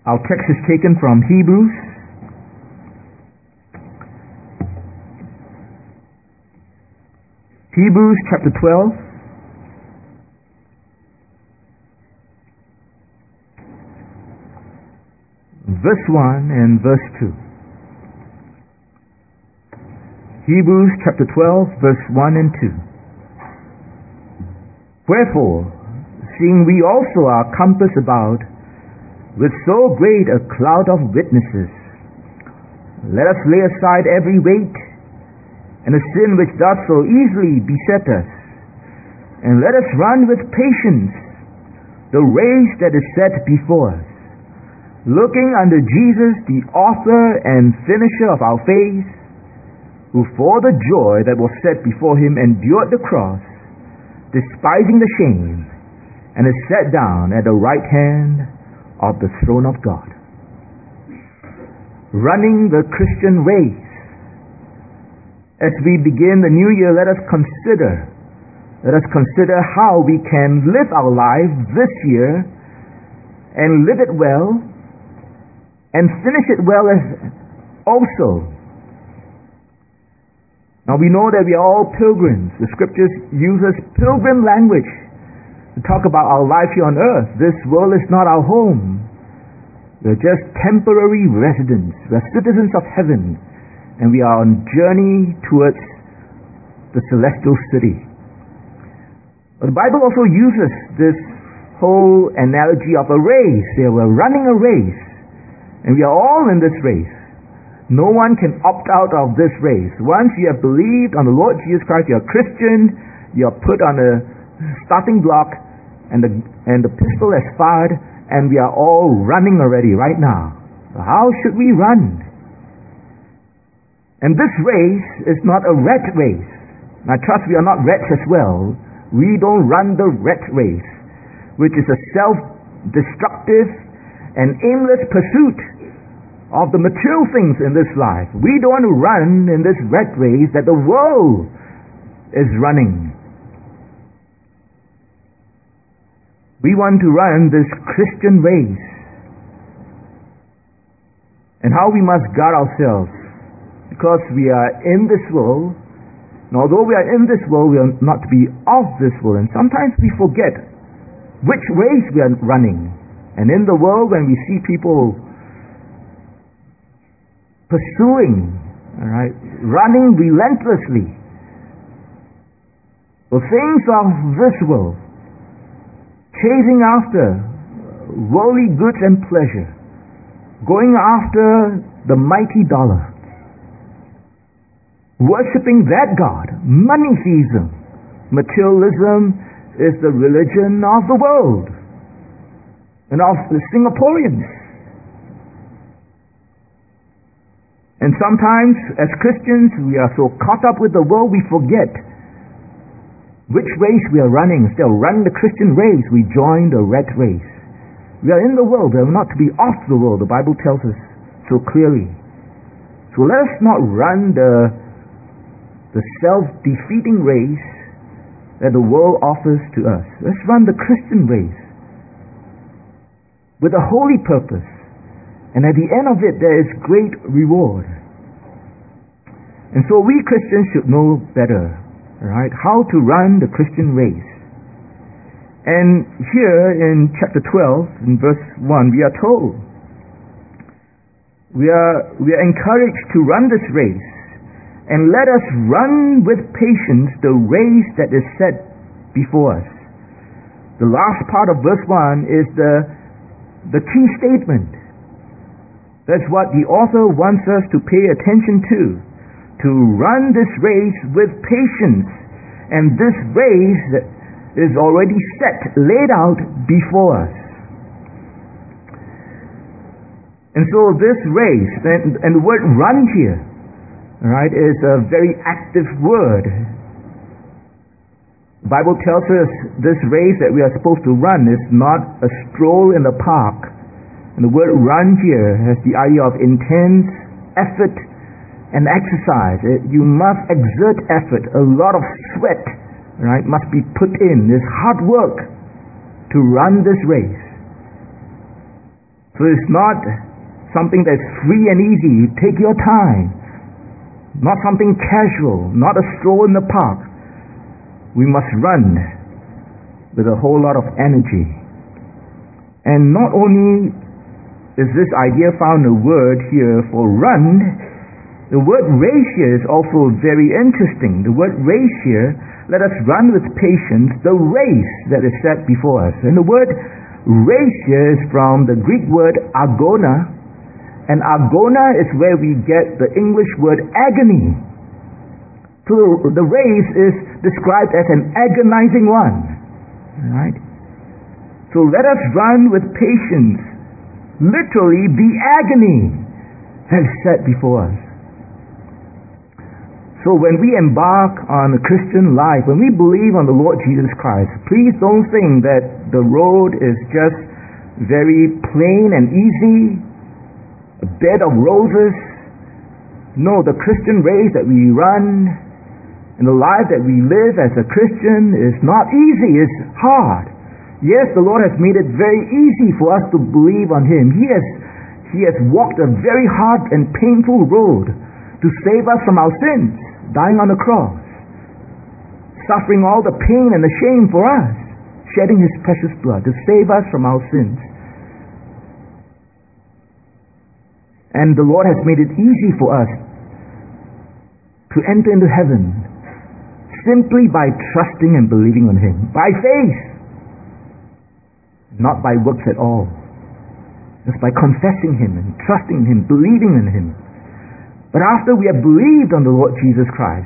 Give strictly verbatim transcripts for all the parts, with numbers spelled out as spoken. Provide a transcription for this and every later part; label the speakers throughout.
Speaker 1: Our text is taken from Hebrews. Hebrews chapter twelve. Verse one and verse two. Hebrews chapter twelve, verse one and two. Wherefore, seeing we also are compassed about with so great a cloud of witnesses, let us lay aside every weight and the sin which doth so easily beset us, and let us run with patience the race that is set before us, looking unto Jesus, the author and finisher of our faith, who for the joy that was set before him endured the cross, despising the shame, and is set down at the right hand of the throne of God. Running the Christian race. As we begin the new year, let us consider, let us consider how we can live our life this year and live it well and finish it well as also. Now we know that we are all pilgrims. The scriptures uses pilgrim language to talk about our life here on earth. This world is not our home. We're just temporary residents. We're citizens of heaven, and we are on journey towards the celestial city. But the Bible also uses this whole analogy of a race. They were running a race, and we are all in this race. No one can opt out of this race. Once you have believed on the Lord Jesus Christ, you're a Christian, you're put on a starting block, and the and the pistol is fired, and we are all running already right now. So how should we run? And this race is not a rat race. Now trust we are not rats as well. We don't run the rat race, which is a self-destructive and aimless pursuit of the material things in this life. We don't want to run in this rat race that the world is running. We want to run this Christian race. And how we must guard ourselves. Because we are in this world, and although we are in this world, we are not to be of this world. And sometimes we forget which race we are running. And in the world, when we see people pursuing, all right, running relentlessly the things of this world, chasing after worldly goods and pleasure, going after the mighty dollar, worshipping that God, money theism. Materialism is the religion of the world and of the Singaporeans. And sometimes as Christians we are so caught up with the world we forget which race we are running. Instead of running the Christian race, we join the rat race. We are in the world, we are not to be of the world. The Bible tells us so clearly. So let us not run the, the self-defeating race that the world offers to us. Let's run the Christian race with a holy purpose. And at the end of it, there is great reward. And so we Christians should know better, right? How to run the Christian race. And here in chapter twelve, in verse one, we are told, we are, we are encouraged to run this race, and let us run with patience the race that is set before us. The last part of verse one is the, the key statement. That's what the author wants us to pay attention to. To run this race with patience. And this race is already set, laid out before us. And so this race, and, and the word run here, right, is a very active word. The Bible tells us this race that we are supposed to run is not a stroll in the park. And the word run here has the idea of intense effort and exercise. It, you must exert effort. A lot of sweat, right, must be put in. There's hard work to run this race. So it's not something that's free and easy. You take your time. Not something casual, not a stroll in the park. We must run with a whole lot of energy. And not only is this idea found in the word here for run, the word race here is also very interesting. The word race here, let us run with patience the race that is set before us. And the word race here is from the Greek word agona, and agona is where we get the English word agony. So the race is described as an agonizing one. Right? So let us run with patience, literally the agony that is set before us. So when we embark on a Christian life, when we believe on the Lord Jesus Christ, please don't think that the road is just very plain and easy, a bed of roses. No, the Christian race that we run and the life that we live as a Christian is not easy, it's hard. Yes, the Lord has made it very easy for us to believe on Him. He has, He has walked a very hard and painful road to save us from our sins, dying on the cross, suffering all the pain and the shame for us, shedding His precious blood to save us from our sins. And the Lord has made it easy for us to enter into heaven simply by trusting and believing on Him, by faith, not by works at all, just by confessing Him and trusting Him, believing in Him. But after we have believed on the Lord Jesus Christ,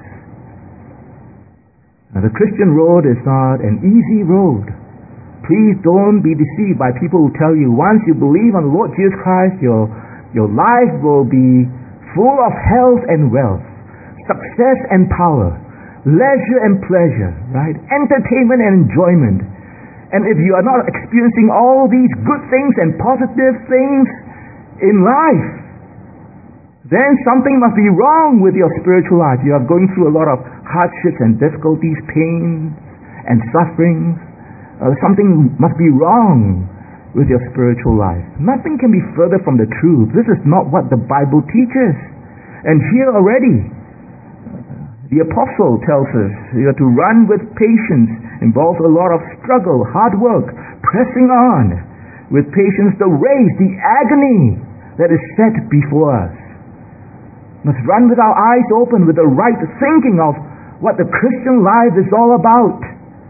Speaker 1: now the Christian road is not an easy road. Please don't be deceived by people who tell you once you believe on the Lord Jesus Christ, your, your life will be full of health and wealth, success and power, leisure and pleasure, right? Entertainment and enjoyment. And if you are not experiencing all these good things and positive things in life, then something must be wrong with your spiritual life. You are going through a lot of hardships and difficulties, pains and sufferings. Uh, something must be wrong with your spiritual life. Nothing can be further from the truth. This is not what the Bible teaches. And here already, the apostle tells us you are to run with patience, involves a lot of struggle, hard work, pressing on with patience the race, the agony that is set before us. Must run with our eyes open, with the right thinking of what the Christian life is all about.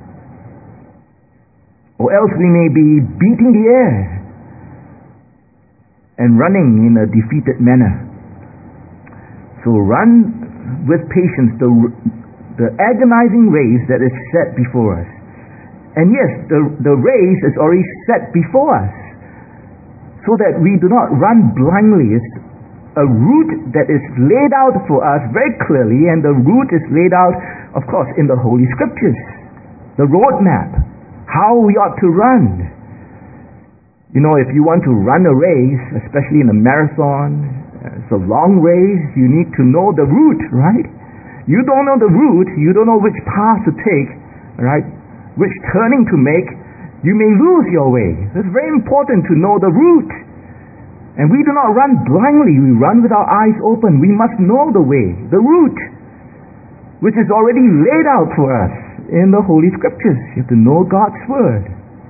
Speaker 1: Or else we may be beating the air and running in a defeated manner. So run with patience the, the agonizing race that is set before us. And yes, the, the race is already set before us, so that we do not run blindly. It's a route that is laid out for us very clearly, and the route is laid out, of course, in the Holy Scriptures. The roadmap, how we ought to run. You know, if you want to run a race, especially in a marathon, it's a long race, you need to know the route, right? You don't know the route, you don't know which path to take, right? Which turning to make, you may lose your way. It's very important to know the route. And we do not run blindly, we run with our eyes open. We must know the way, the route, which is already laid out for us in the Holy Scriptures. You have to know God's Word.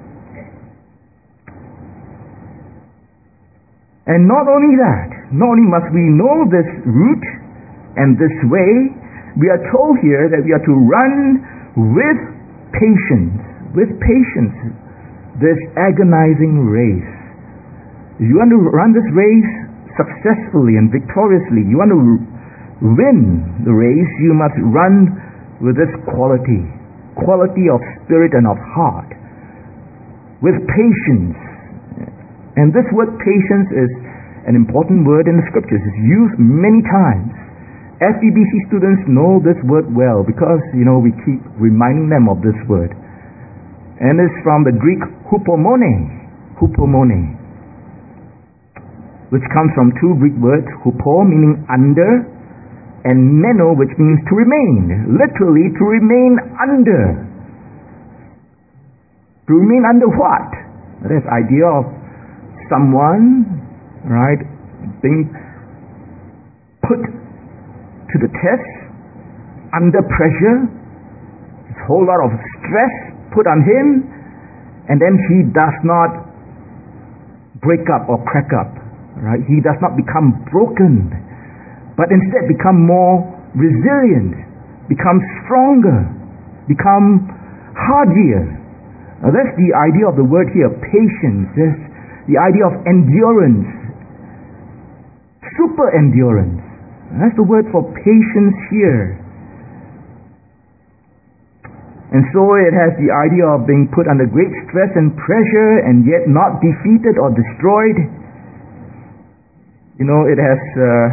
Speaker 1: And not only that, not only must we know this route and this way, we are told here that we are to run with patience, with patience, this agonizing race. If you want to run this race successfully and victoriously, you want to win the race, you must run with this quality, quality of spirit and of heart, with patience. And this word patience is an important word in the Scriptures. It's used many times. F E B C students know this word well because, you know, we keep reminding them of this word. And it's from the Greek hupomone, hupomone, which comes from two Greek words, hupo meaning under, and meno, which means to remain. Literally, to remain under. To remain under what? That is idea of someone, right, being put to the test under pressure, a whole lot of stress put on him, and then he does not break up or crack up, right? He does not become broken, but instead become more resilient, become stronger, become hardier. Now that's the idea of the word here, patience. That's the idea of endurance, super endurance. That's the word for patience here. And so it has the idea of being put under great stress and pressure and yet not defeated or destroyed. You know, it has uh,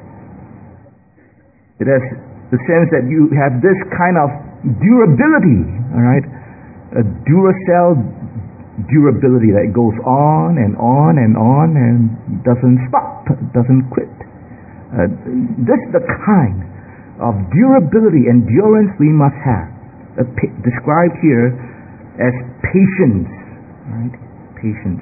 Speaker 1: it has the sense that you have this kind of durability, all right? A Duracell durability that goes on and on and on and doesn't stop, doesn't quit. Uh, this is the kind of durability, endurance we must have, uh, pa- described here as patience, right? Patience.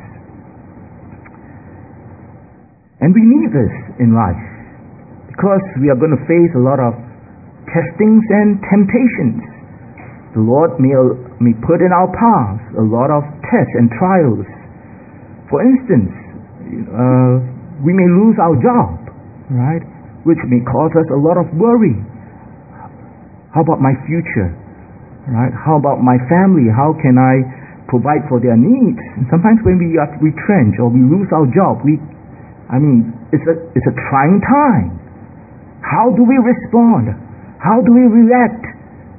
Speaker 1: And we need this in life because we are going to face a lot of testings and temptations. The Lord may, may put in our paths a lot of tests and trials. For instance, uh, we may lose our job, right? Which may cause us a lot of worry. How about my future? Right? How about my family? How can I provide for their needs? And sometimes when we are retrenched or we lose our job, we, I mean, it's a, it's a trying time. How do we respond? How do we react?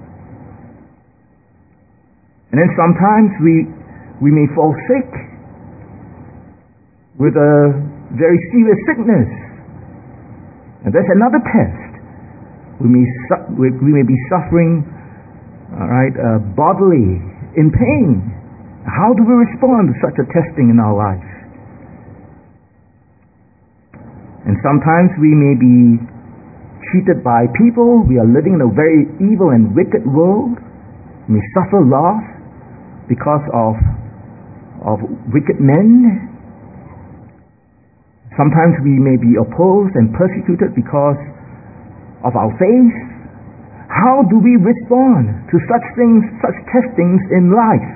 Speaker 1: And then sometimes we we may fall sick with a very serious sickness, and that's another test. We may su- we, we may be suffering, all right, uh, bodily in pain. How do we respond to such a testing in our life? And sometimes we may be cheated by people. We are living in a very evil and wicked world. We may suffer loss because of of wicked men. Sometimes we may be opposed and persecuted because of our faith. How do we respond to such things, such testings in life?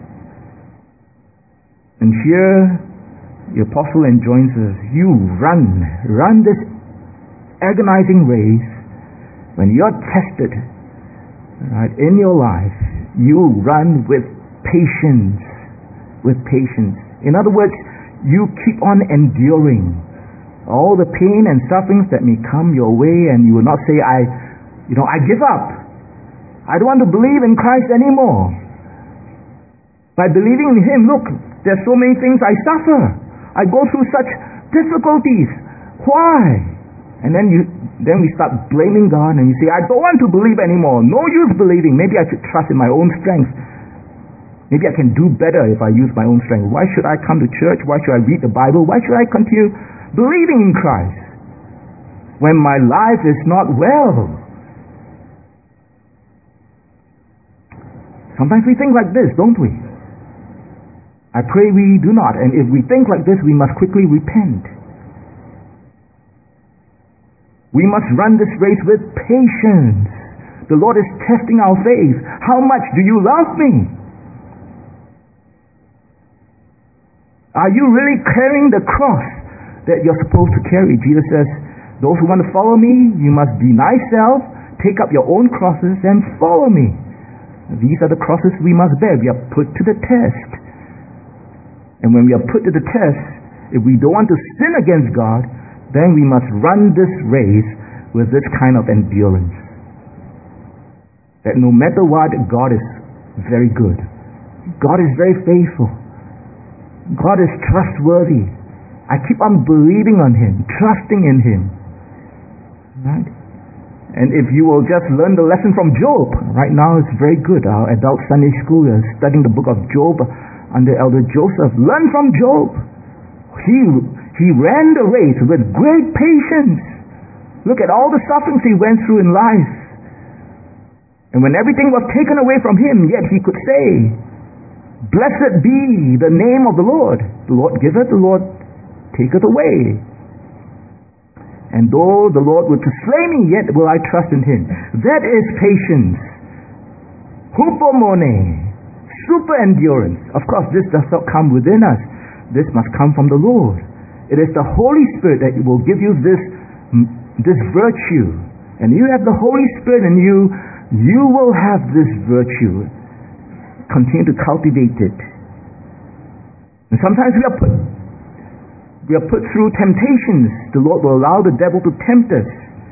Speaker 1: And here the apostle enjoins us, you run, run this agonizing race. When you're tested, right, in your life, you run with patience, with patience. In other words, you keep on enduring all the pain and sufferings that may come your way, and you will not say, I, you know, I give up. I don't want to believe in Christ anymore. By believing in Him, look, there's so many things I suffer. I go through such difficulties. Why? And then you, then we start blaming God, and you say, I don't want to believe anymore. No use believing. Maybe I should trust in my own strength. Maybe I can do better if I use my own strength. Why should I come to church? Why should I read the Bible? Why should I continue believing in Christ when my life is not well? Sometimes we think like this, don't we? I pray we do not. And if we think like this, we must quickly repent. We must run this race with patience. The Lord is testing our faith. How much do you love me? Are you really carrying the cross that you're supposed to carry? Jesus says, those who want to follow me, you must deny self, take up your own crosses, and follow me. These are the crosses we must bear. We are put to the test. And when we are put to the test, if we don't want to sin against God, then we must run this race with this kind of endurance. That no matter what, God is very good. God is very faithful. God is trustworthy. I keep on believing on Him, trusting in Him. Right? And if you will just learn the lesson from Job, right now it's very good. Our adult Sunday school is studying the book of Job under Elder Joseph. Learn from Job. He, he ran the race with great patience. Look at all the sufferings he went through in life. And when everything was taken away from him, yet he could say, Blessed be the name of the Lord. The Lord giveth, the Lord taketh away. And though the Lord were to slay me, yet will I trust in him. That is patience. Hupomone. Super endurance. Of course, this does not come within us. This must come from the Lord. It is the Holy Spirit that will give you this, this virtue. And you have the Holy Spirit in you, you will have this virtue. Continue to cultivate it. And sometimes we are put we are put through temptations. The Lord will allow the devil to tempt us.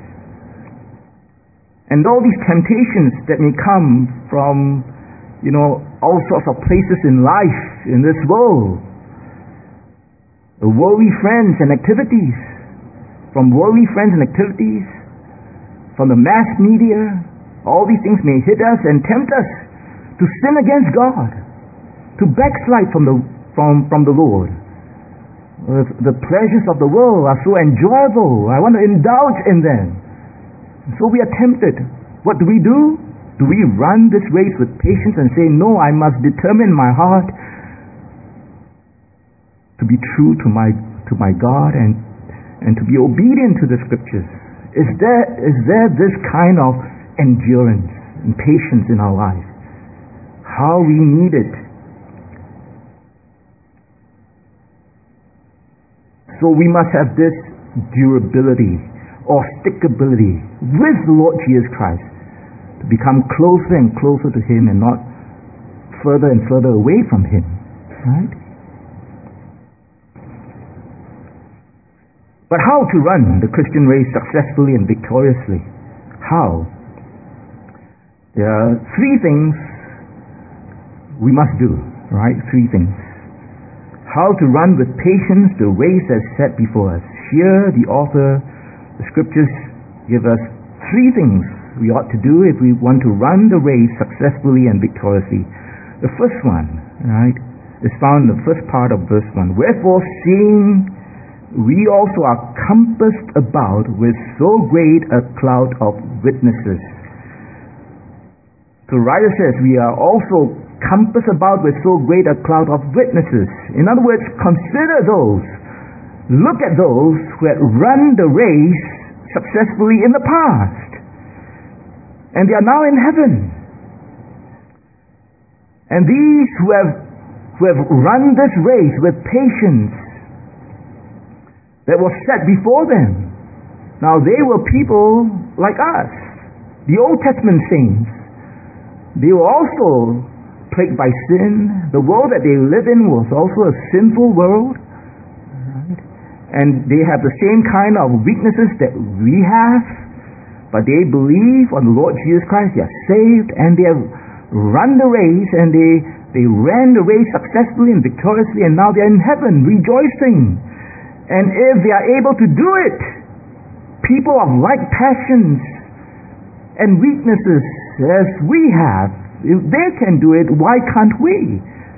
Speaker 1: And all these temptations that may come from, you know, all sorts of places in life, in this world. The worldly friends and activities. From worldly friends and activities. From the mass media. All these things may hit us and tempt us to sin against God. To backslide from the, from, from the Lord. The pleasures of the world are so enjoyable. I want to indulge in them. So we are tempted. What do we do? Do we run this race with patience and say, no, I must determine my heart to be true to my to my God and, and to be obedient to the Scriptures? Is there is there this kind of endurance and patience in our lives? How we need it. So we must have this durability or stickability with the Lord Jesus Christ to become closer and closer to him and not further and further away from him. Right? But how to run the Christian race successfully and victoriously? How? There are three things we must do, right? Three things. How to run with patience the race that's set before us. Here, the author, the Scriptures give us three things we ought to do if we want to run the race successfully and victoriously. The first one, right, is found in the first part of verse one. Wherefore, seeing we also are compassed about with so great a cloud of witnesses. The writer says we are also compassed about with so great a cloud of witnesses. In other words, consider those, look at those who had run the race successfully in the past. And they are now in heaven. And these who have, who have run this race with patience that was set before them, now they were people like us, the Old Testament saints. They were also plagued by sin. The world that they live in was also a sinful world. Right? And they have the same kind of weaknesses that we have. But they believe on the Lord Jesus Christ. They are saved and they have run the race and they, they ran the race successfully and victoriously, and now they are in heaven rejoicing. And if they are able to do it, people of like passions and weaknesses as we have, if they can do it, why can't we?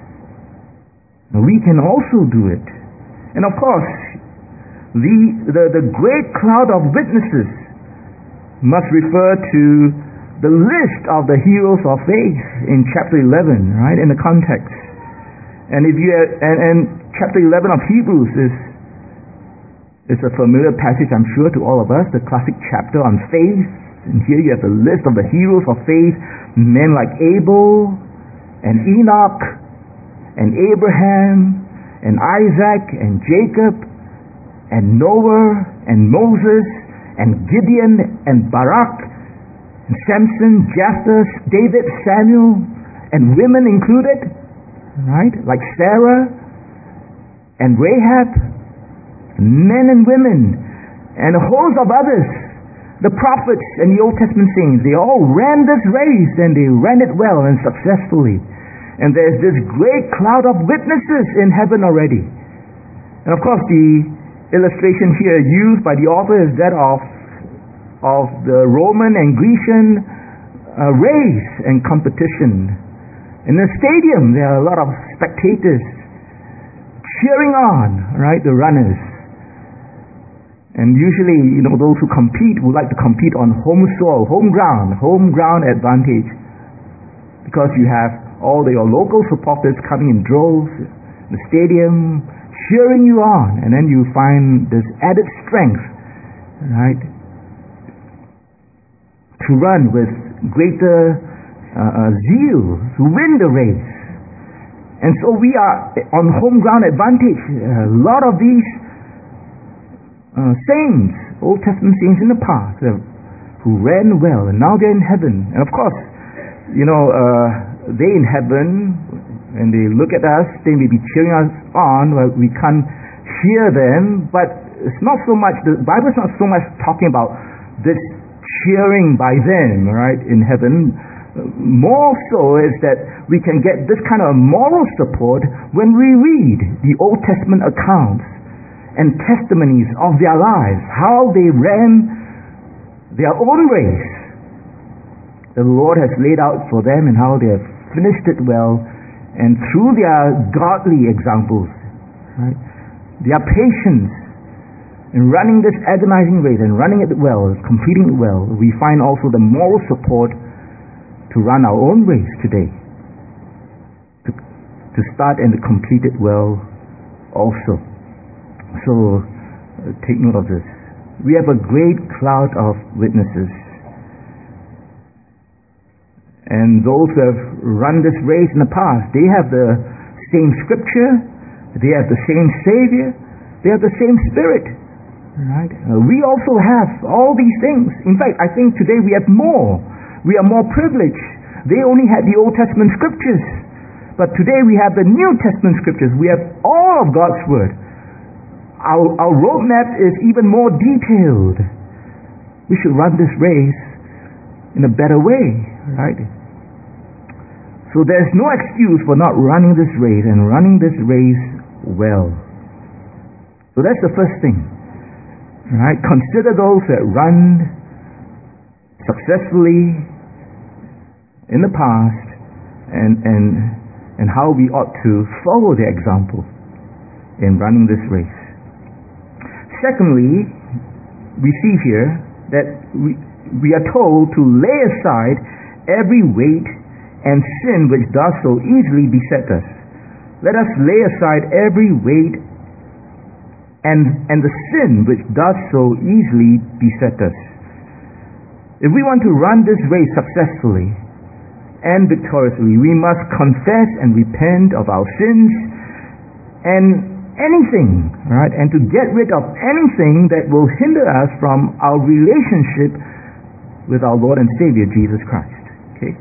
Speaker 1: We can also do it. And of course, the, the, the great cloud of witnesses must refer to the list of the heroes of faith in chapter eleven, right, in the context. And if you and, and chapter eleven of Hebrews is is a familiar passage, I'm sure, to all of us, the classic chapter on faith. And here you have the list of the heroes of faith, men like Abel and Enoch and Abraham and Isaac and Jacob and Noah and Moses and Gideon and Barak and Samson, Jephthah, David, Samuel, and women included, right? Like Sarah and Rahab, men and women, and a host of others. The prophets and the Old Testament saints, they all ran this race and they ran it well and successfully. And there's this great cloud of witnesses in heaven already. And of course, the illustration here used by the author is that of, of the Roman and Grecian uh, race and competition. In the stadium, there are a lot of spectators cheering on, right, the runners. And usually, you know, those who compete would like to compete on home soil, home ground, home ground advantage. Because you have all the, your local supporters coming in droves, the stadium, cheering you on, and then you find this added strength, right, to run with greater uh, zeal, to win the race. And so we are on home ground advantage. A lot of these uh, saints, Old Testament saints in the past, uh, who ran well, and now they're in heaven. And of course, you know, uh, they in heaven, and they look at us, they may be cheering us on, but we can't hear them. But it's not so much, the Bible's not so much talking about this cheering by them, right, in heaven. More so is that we can get this kind of moral support when we read the Old Testament accounts and testimonies of their lives, how they ran their own race the Lord has laid out for them, and how they have finished it well, and through their godly examples, right, their patience in running this agonizing race and running it well, completing it well, we find also the moral support to run our own race today, to, to start and to complete it well also. So uh, take note of this. We have a great cloud of witnesses, and those who have run this race in the past, they have the same scripture, they have the same Savior, they have the same Spirit, right? Uh, we also have all these things. In fact, I think today we have more. We are more privileged. They only had the Old Testament scriptures, but today we have the New Testament scriptures. We have all of God's Word. Our, our roadmap is even more detailed. We should run this race in a better way, right? So there's no excuse for not running this race, and running this race well. So that's the first thing, right? Consider those that run successfully in the past, and and and how we ought to follow their example in running this race. Secondly, we see here that we we are told to lay aside every weight and sin which does so easily beset us. Let us lay aside every weight and and the sin which does so easily beset us. If we want to run this race successfully and victoriously, we must confess and repent of our sins and anything, right? And to get rid of anything that will hinder us from our relationship with our Lord and Savior Jesus Christ. Okay?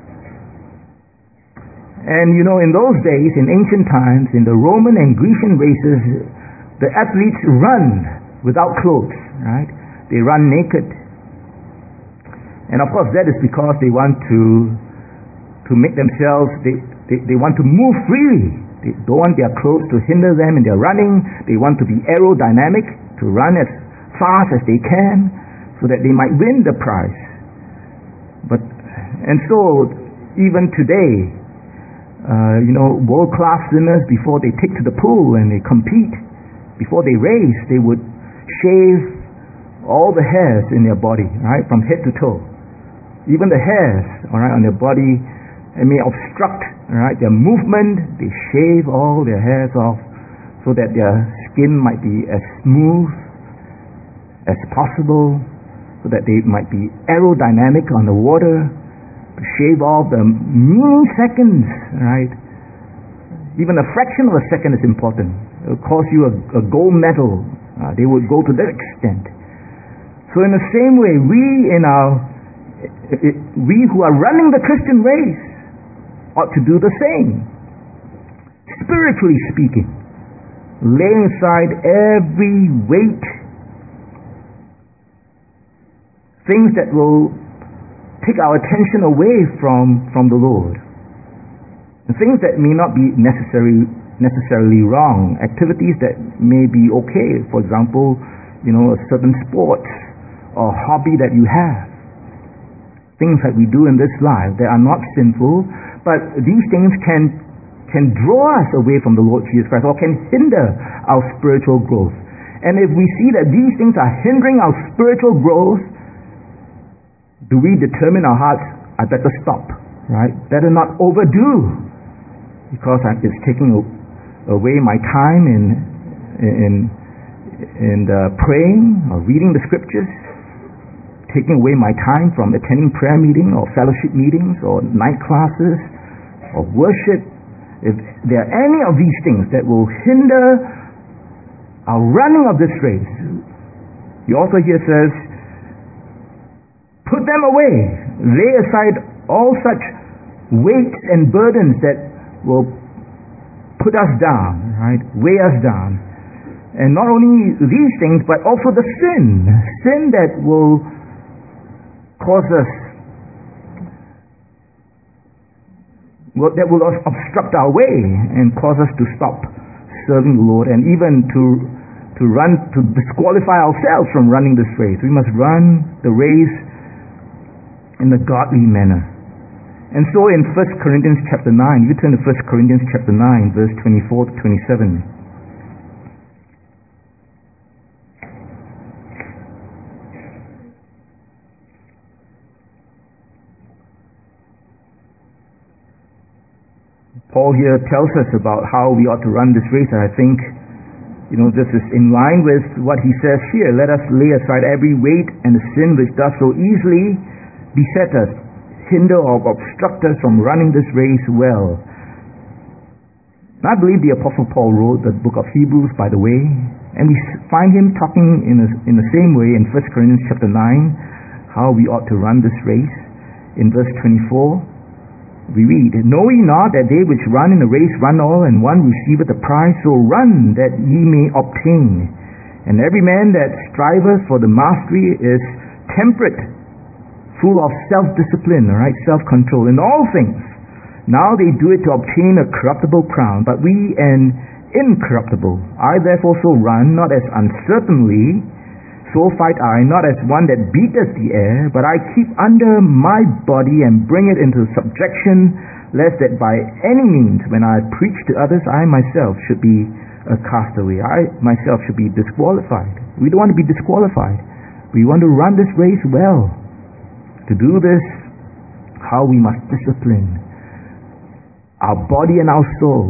Speaker 1: And you know, in those days, in ancient times, in the Roman and Grecian races, the athletes run without clothes, right? They run naked. And of course that is because they want to to make themselves, they, they, they want to move freely. They don't want their clothes to hinder them in their running. They want to be aerodynamic, to run as fast as they can, so that they might win the prize. But and so even today, uh, you know, world-class swimmers, before they take to the pool and they compete, before they race, they would shave all the hairs in their body, right, from head to toe. Even the hairs, all right, on their body, it may obstruct, all right, their movement. They shave all their hairs off so that their skin might be as smooth as possible, so that they might be aerodynamic on the water. Shave off the milliseconds, right? Even a fraction of a second is important. It will cost you a, a gold medal. Uh, they would go to that extent. So in the same way, we in our it, it, we who are running the Christian race ought to do the same. Spiritually speaking, laying aside every weight, things that will take our attention away from, from the Lord, and things that may not be necessary, necessarily wrong, activities that may be okay. For example, you know, a certain sport or hobby that you have, things that we do in this life that are not sinful, but these things can can draw us away from the Lord Jesus Christ, or can hinder our spiritual growth. And if we see that these things are hindering our spiritual growth, do we determine our hearts, I better stop, right? Better not overdo, because it's taking away my time in in in uh, praying or reading the scriptures, taking away my time from attending prayer meeting or fellowship meetings or night classes or worship. If there are any of these things that will hinder our running of this race, the author here says, put them away. Lay aside all such weights and burdens that will put us down, right? Weigh us down. And not only these things, but also the sin. Sin that will cause us, well, that will obstruct our way and cause us to stop serving the Lord, and even to to run, to disqualify ourselves from running this race. We must run the race in a godly manner. And so in First Corinthians chapter nine, you turn to First Corinthians chapter nine, verse twenty-four to twenty-seven. Paul here tells us about how we ought to run this race, and I think, you know, this is in line with what he says here. Let us lay aside every weight and the sin which does so easily beset us, hinder or obstruct us from running this race well. And I believe the Apostle Paul wrote the book of Hebrews, by the way, and we find him talking in, a, in the same way in First Corinthians chapter nine, how we ought to run this race. In verse twenty-four, we read, know ye not that they which run in a race run all, and one receiveth the prize? So run that ye may obtain. And every man that striveth for the mastery is temperate, full of self-discipline, right, self-control in all things. Now they do it to obtain a corruptible crown, but we an incorruptible. I therefore so run, not as uncertainly, so fight I, not as one that beateth the air, but I keep under my body and bring it into subjection, lest that by any means, when I preach to others, I myself should be a castaway. I myself should be disqualified. We don't want to be disqualified. We want to run this race well. To do this, how we must discipline our body and our soul.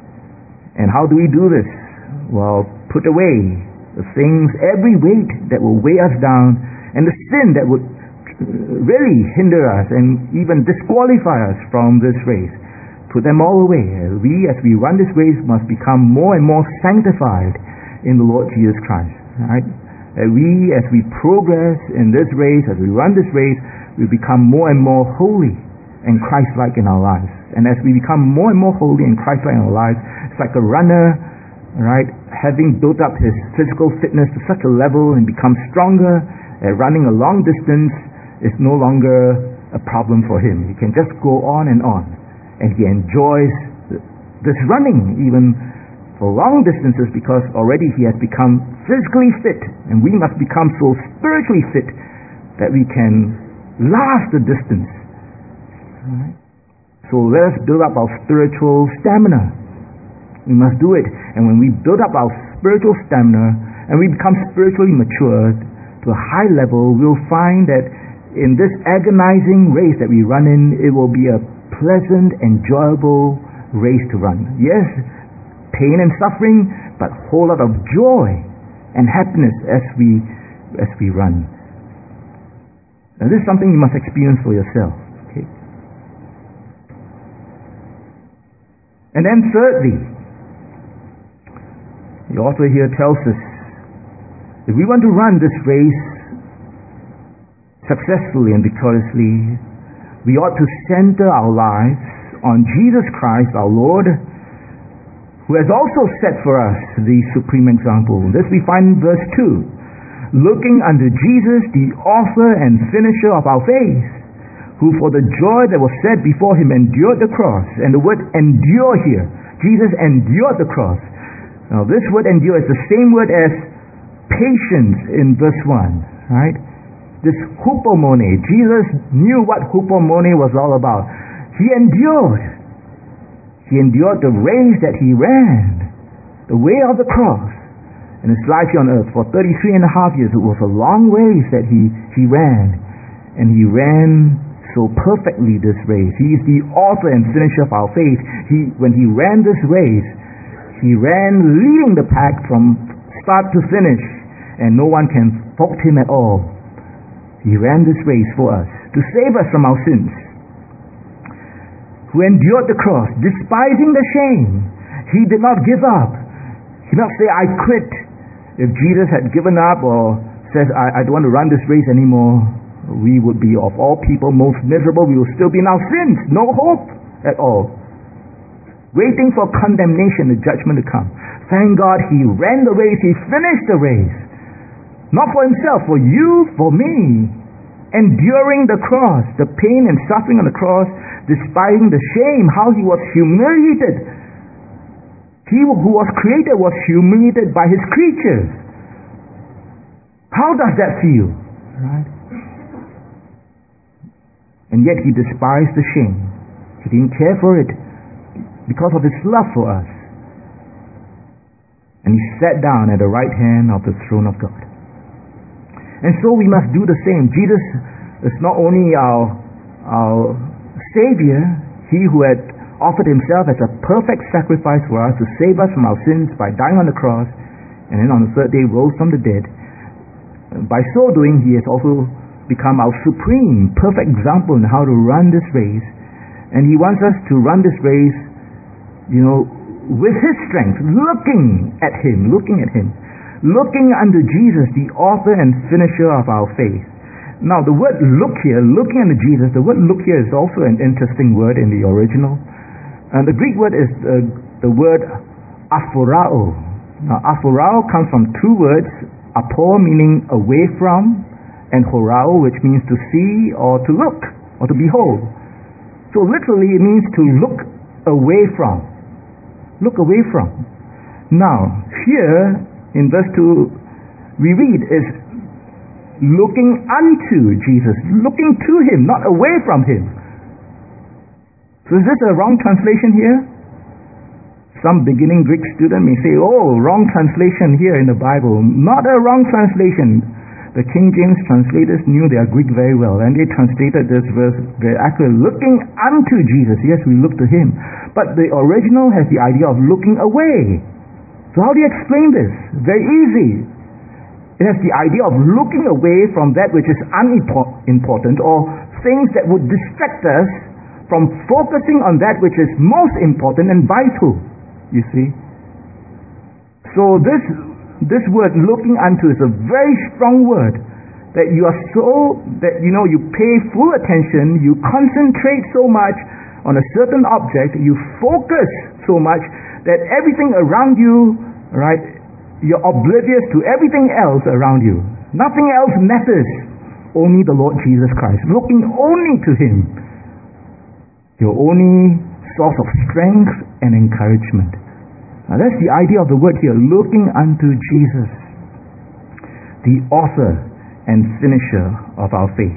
Speaker 1: And how do we do this? Well, put away the things, every weight that will weigh us down, and the sin that would really hinder us and even disqualify us from this race. Put them all away. We, as we run this race, must become more and more sanctified in the Lord Jesus Christ. Right? That we, as we progress in this race, as we run this race, we become more and more holy and Christ-like in our lives. And as we become more and more holy and Christ-like in our lives, it's like a runner, right, having built up his physical fitness to such a level and become stronger at running a long distance is no longer a problem for him. He can just go on and on, and he enjoys this running even for long distances, because already he has become physically fit, and we must become so spiritually fit that we can last the distance. Right? So let us build up our spiritual stamina. We must do it. And when we build up our spiritual stamina and we become spiritually matured to a high level, we'll find that in this agonizing race that we run in, it will be a pleasant, enjoyable race to run. Yes, pain and suffering, but a whole lot of joy and happiness as we as we run. Now, this is something you must experience for yourself. Okay? And then thirdly, the author here tells us, if we want to run this race successfully and victoriously, we ought to center our lives on Jesus Christ, our Lord, who has also set for us the supreme example. This we find in verse two. Looking unto Jesus, the author and finisher of our faith, who for the joy that was set before him endured the cross. And the word endure here, Jesus endured the cross. Now this word endure is the same word as patience in verse one, right? This hupomone, Jesus knew what hupomone was all about. He endured. He endured the race that he ran, the way of the cross. In his life here on earth for thirty-three and a half years, it was a long race that he, he ran. And he ran so perfectly this race. He is the author and finisher of our faith. He, when he ran this race, he ran leading the pack from start to finish, and no one can fault him at all. He ran this race for us, to save us from our sins. Who endured the cross, despising the shame. He did not give up. He did not say, I quit. If Jesus had given up or says, I, I don't want to run this race anymore, we would be of all people most miserable. We will still be in our sins. No hope at all. Waiting for condemnation, the judgment to come. Thank God he ran the race. He finished the race. Not for himself, for you, for me. Enduring the cross, the pain and suffering on the cross, despising the shame, how he was humiliated. He who was created was humiliated by his creatures. How does that feel? Right? And yet he despised the shame. He didn't care for it because of his love for us. And he sat down at the right hand of the throne of God. And so we must do the same. Jesus is not only our, our Savior, he who had offered himself as a perfect sacrifice for us to save us from our sins by dying on the cross, and then on the third day rose from the dead. By so doing, he has also become our supreme, perfect example in how to run this race. And he wants us to run this race, you know, with his strength, looking at him, looking at him. Looking unto Jesus, the author and finisher of our faith. Now, the word look here, looking unto Jesus, the word look here is also an interesting word in the original. And the Greek word is uh, the word aphorao. Now, aphorao comes from two words, apo meaning away from, and horao, which means to see or to look or to behold. So literally it means to look away from. Look away from. Now, here in verse two, we read is looking unto Jesus, looking to him, not away from him. So is this a wrong translation here? Some beginning Greek student may say, oh, wrong translation here in the Bible. Not a wrong translation. The King James translators knew their Greek very well, and they translated this verse very accurately. Looking unto Jesus. Yes, we look to him. But the original has the idea of looking away. So how do you explain this? Very easy. It has the idea of looking away from that which is unimportant or things that would distract us from focusing on that which is most important and vital. You see? So this this word looking unto is a very strong word that you are so that you know you pay full attention, you concentrate so much on a certain object, you focus so much that everything around you, right, you're oblivious to everything else around you. Nothing else matters. Only the Lord Jesus Christ. Looking only to him. Your only source of strength and encouragement. Now that's the idea of the word here. Looking unto Jesus, the author and finisher of our faith.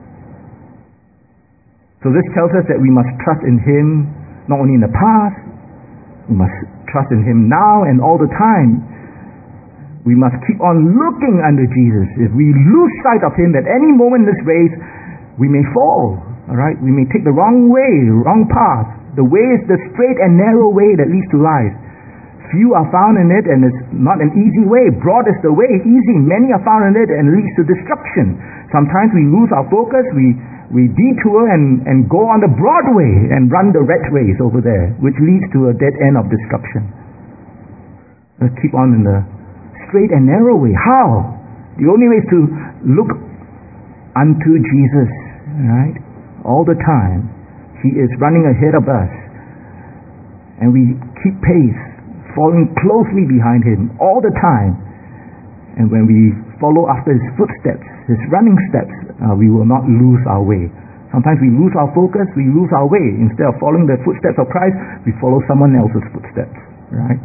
Speaker 1: So this tells us that we must trust in him not only in the past, we must trust in him now and all the time. We must keep on looking unto Jesus. If we lose sight of him at any moment in this race, we may fall. All right, we may take the wrong way, wrong path. The way is the straight and narrow way that leads to life. Few are found in it, and it's not an easy way. Broad is the way, easy. Many are found in it, and leads to destruction. Sometimes we lose our focus. We we detour and, and go on the broad way and run the rat race over there, which leads to a dead end of destruction. Let's keep on in the straight and narrow way. How? The only way is to look unto Jesus, right? All the time. He is running ahead of us, and we keep pace, following closely behind him all the time. And when we follow after his footsteps, his running steps, uh, we will not lose our way. Sometimes we lose our focus, we lose our way. Instead of following the footsteps of Christ, we follow someone else's footsteps, right?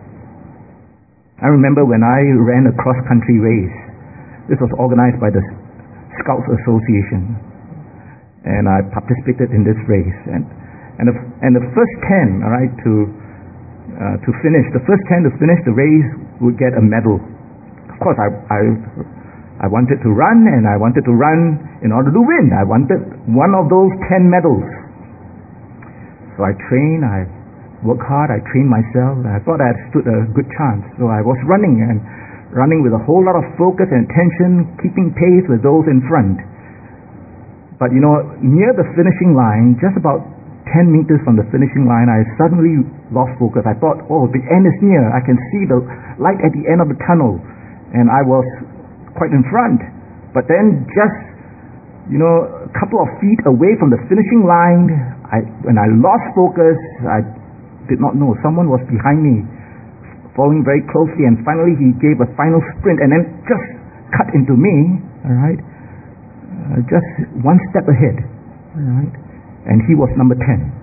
Speaker 1: I remember when I ran a cross-country race. This was organized by the Scouts Association, and I participated in this race. And and the, and the first ten, all right, to uh, to finish, the first ten to finish the race would get a medal. Of course, I I I wanted to run, and I wanted to run in order to win. I wanted one of those ten medals. So I trained, I worked hard, I trained myself, and I thought I had stood a good chance. So I was running, and running with a whole lot of focus and attention, keeping pace with those in front. But you know, near the finishing line, just about ten meters from the finishing line, I suddenly lost focus. I thought, oh, the end is near. I can see the light at the end of the tunnel. And I was quite in front. But then just, you know, a couple of feet away from the finishing line, I, when I lost focus, I did not know. Someone was behind me, following very closely, and finally he gave a final sprint and then just cut into me, all right, uh, just one step ahead, all right, and he was number ten.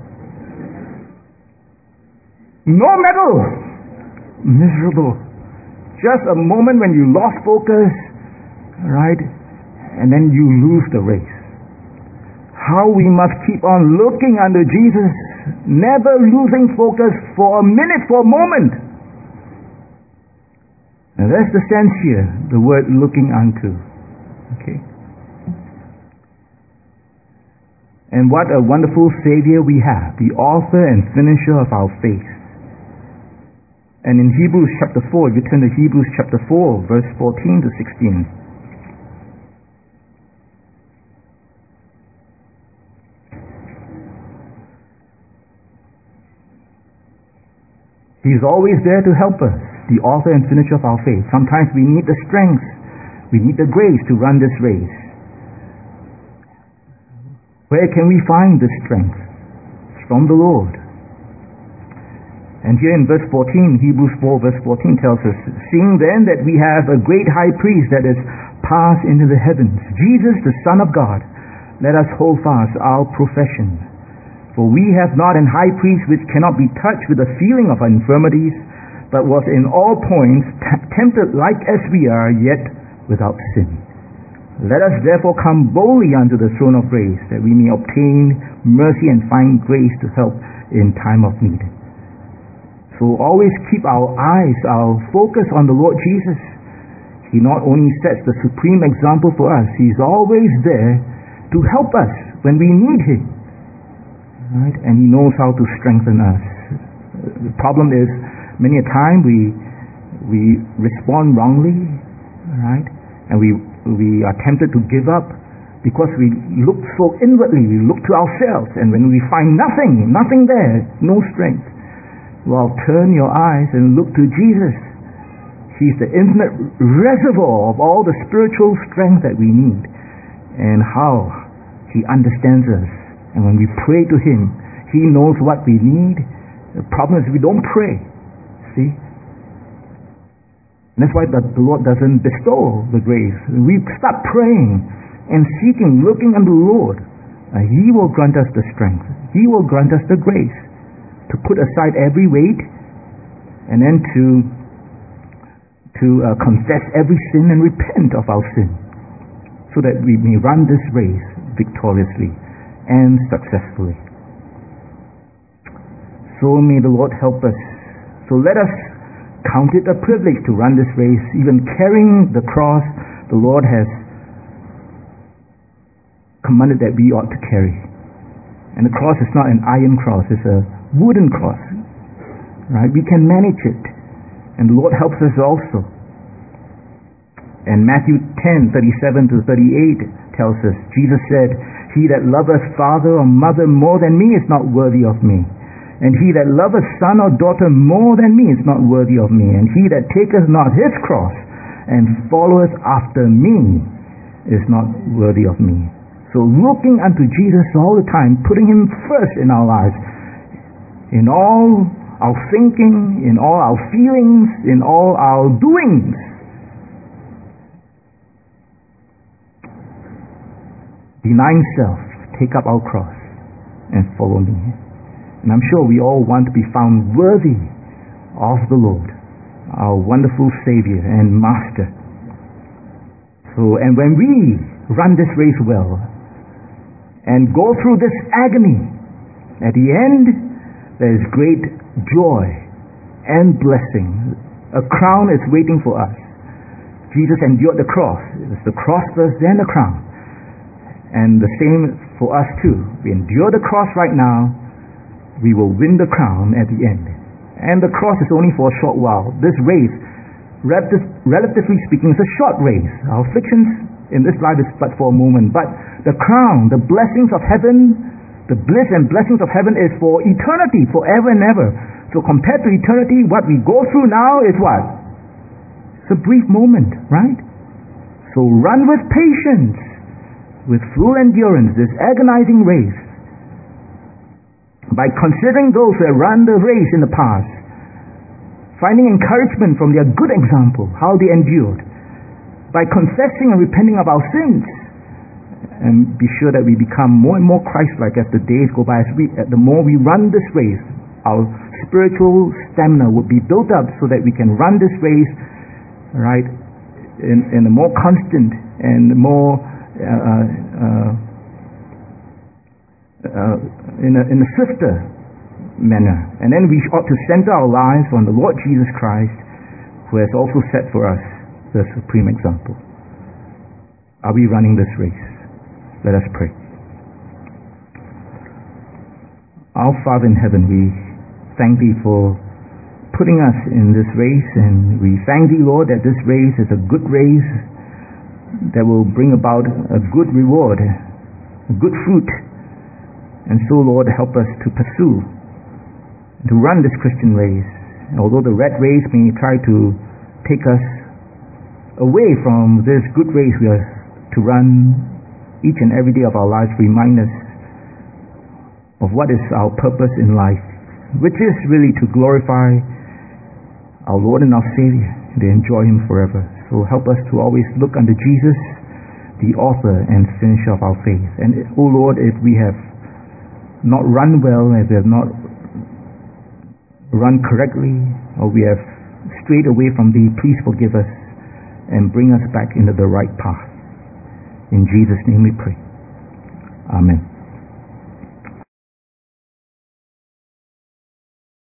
Speaker 1: No medal! Miserable. Just a moment when you lost focus, all right, and then you lose the race. How we must keep on looking unto Jesus, never losing focus for a minute, for a moment. And that's the sense here, the word looking unto. Okay. And what a wonderful Savior we have, the author and finisher of our faith. And in Hebrews chapter four, if you turn to Hebrews chapter four, verse fourteen to sixteen. He's always there to help us, the author and finisher of our faith. Sometimes we need the strength, we need the grace to run this race. Where can we find this strength? It's from the Lord. And here in verse fourteen, Hebrews four verse fourteen tells us, seeing then that we have a great high priest that is passed into the heavens, Jesus the Son of God, let us hold fast our profession. For we have not an high priest which cannot be touched with the feeling of our infirmities, but was in all points t- tempted like as we are, yet without sin. Let us therefore come boldly unto the throne of grace, that we may obtain mercy and find grace to help in time of need. So always keep our eyes, our focus on the Lord Jesus. He not only sets the supreme example for us, He's always there to help us when we need Him. Right? And He knows how to strengthen us. The problem is, many a time we we respond wrongly, right? And we we are tempted to give up because we look so inwardly, we look to ourselves, and when we find nothing, nothing there, no strength, well, turn your eyes and look to Jesus. He's the infinite reservoir of all the spiritual strength that we need, and how He understands us. And when we pray to Him, He knows what we need. The problem is we don't pray. See? And that's why the Lord doesn't bestow the grace. We start praying and seeking, looking unto the Lord. Uh, he will grant us the strength. He will grant us the grace to put aside every weight, and then to to uh, confess every sin and repent of our sin, so that we may run this race victoriously and successfully. So may the Lord help us. So let us count it a privilege to run this race, even carrying the cross the Lord has commanded that we ought to carry. And the cross is not an iron cross, it's a wooden cross. Right? We can manage it. And the Lord helps us also. And Matthew ten, thirty-seven to thirty-eight tells us, Jesus said, he that loveth father or mother more than me is not worthy of me. And he that loveth son or daughter more than me is not worthy of me. And he that taketh not his cross and followeth after me is not worthy of me. So looking unto Jesus all the time, putting Him first in our lives, in all our thinking, in all our feelings, in all our doings. Denying self, take up our cross and follow me. And I'm sure we all want to be found worthy of the Lord, our wonderful Savior and Master. So, and when we run this race well and go through this agony, at the end there is great joy and blessing. A crown is waiting for us. Jesus endured the cross. It was the cross first, then the crown. And the same for us too. We endure the cross right now, we will win the crown at the end. And the cross is only for a short while. This race, relative, relatively speaking, is a short race. Our afflictions in this life is but for a moment. But the crown, the blessings of heaven, the bliss and blessings of heaven is for eternity, forever and ever. So compared to eternity, what we go through now is what? It's a brief moment, right? So run with patience, with full endurance, this agonizing race, by considering those who have run the race in the past, finding encouragement from their good example, how they endured, by confessing and repenting of our sins, and be sure that we become more and more Christ-like as the days go by. As we, the more we run this race, our spiritual stamina will be built up so that we can run this race, right, in, in a more constant and more uh, uh, uh, in, a, in a swifter manner. And then we ought to center our lives on the Lord Jesus Christ, who has also set for us the supreme example. Are we running this race? Let us pray. Our Father in heaven, we thank Thee for putting us in this race, and we thank Thee, Lord, that this race is a good race that will bring about a good reward, a good fruit. And so, Lord, help us to pursue, to run this Christian race. Although the rat race may try to take us away from this good race we are to run each and every day of our lives, remind us of what is our purpose in life, which is really to glorify our Lord and our Savior, to enjoy Him forever. So help us to always look unto Jesus, the author and finisher of our faith. And, oh Lord, if we have not run well, if we have not run correctly, or we have strayed away from Thee, please forgive us and bring us back into the right path. In Jesus' name we pray. Amen.